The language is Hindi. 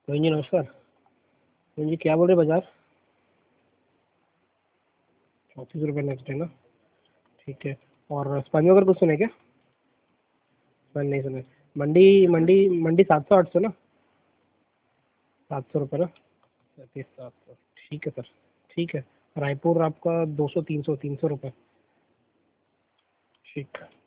मोहन जी नमस्कार। मोहन जी क्या बोल रहे बाजार? 34 रुपये नेक्स्ट है ना? ठीक है। और स्पंज वगैरह कुछ सुने क्या? स्पंज नहीं सुने। मंडी मंडी मंडी 700 800 ना? 700 रुपये ना? 3700। ठीक है सर। ठीक है। रायपुर आपका 200 300 300 रुपये। ठीक है।